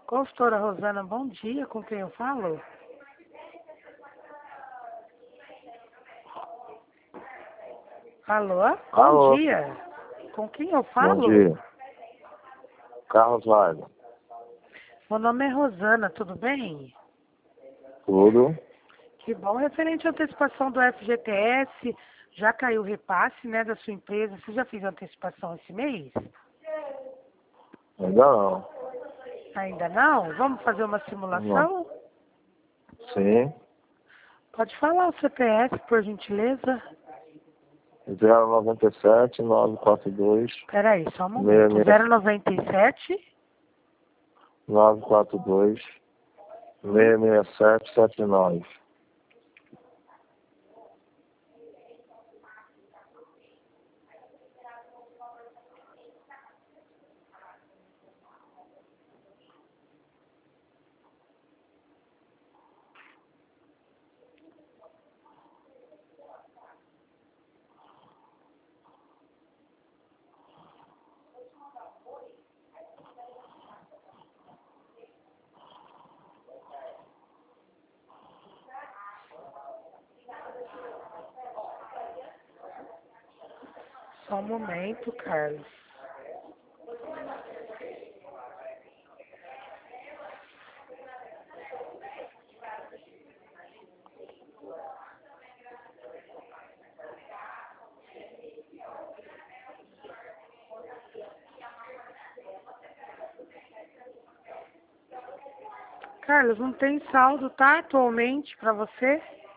Consultora Rosana, bom dia. Com quem eu falo? Alô? Alô. Bom dia. Com quem eu falo? Bom dia. Carlos Vargas. Meu nome é Rosana, tudo bem? Tudo? Que bom. Referente à antecipação do FGTS, já caiu o repasse, né, da sua empresa. Você já fez a antecipação esse mês? Ainda não. Ainda não? Vamos fazer uma simulação? Sim. Pode falar o CPF, por gentileza? 097 942 Peraí, só um momento. 097? 942 66779. Só um momento, Carlos. Carlos, não tem saldo, tá, atualmente, para você?